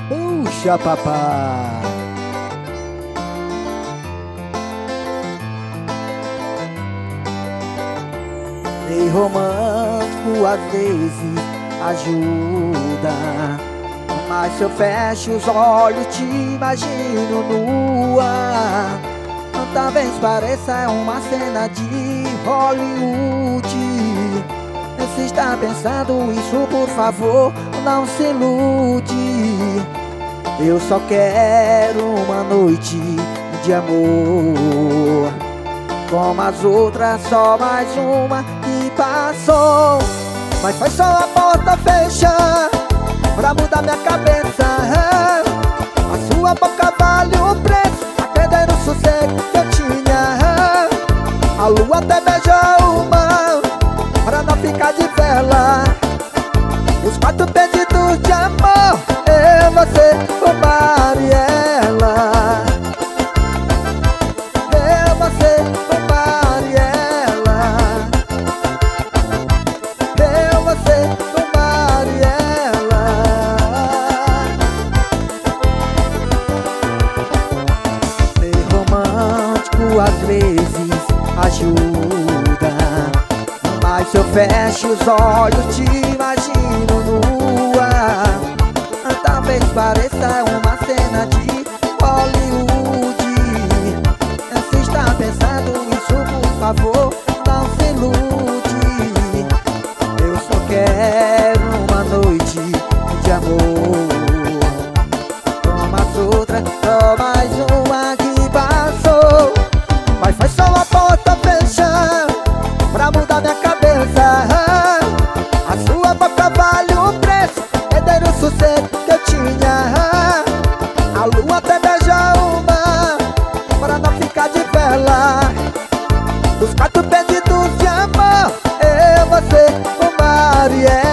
Puxa, papai. Ser romântico às vezes ajuda, mas se eu fecho os olhos te imagino nua. Talvez pareça uma cena de Hollywood. Se está pensando isso, por favor, não se ilude. Eu só quero uma noite de amor, como as outras, só mais uma que passou. Mas foi só a porta fechar pra mudar minha cabeça. A sua boca vale o preço, atendendo o sossego que eu tinha. A lua até beijou o mar pra não ficar de vela. Os 4 pedidos de amor, eu, você, o mar e ela. Eu, você, o mar e ela. Eu, você, o mar e ela. Ser romântico às vezes ajuda, mas se eu fecho os olhos te imagino nua. Talvez pareça uma cena de Hollywood. Se está pensando isso, por favor, não se ilude. Eu só quero uma noite de amor, como as outras, só mais uma que passou. Mas foi só a porta fechar pra mudar minha cabeça. A sua boca vale o preço, perder o sossego que eu tinha. A lua até beija o mar pra não ficar de vela. Os 4 pedidos de amor, eu, você, o mar e ela.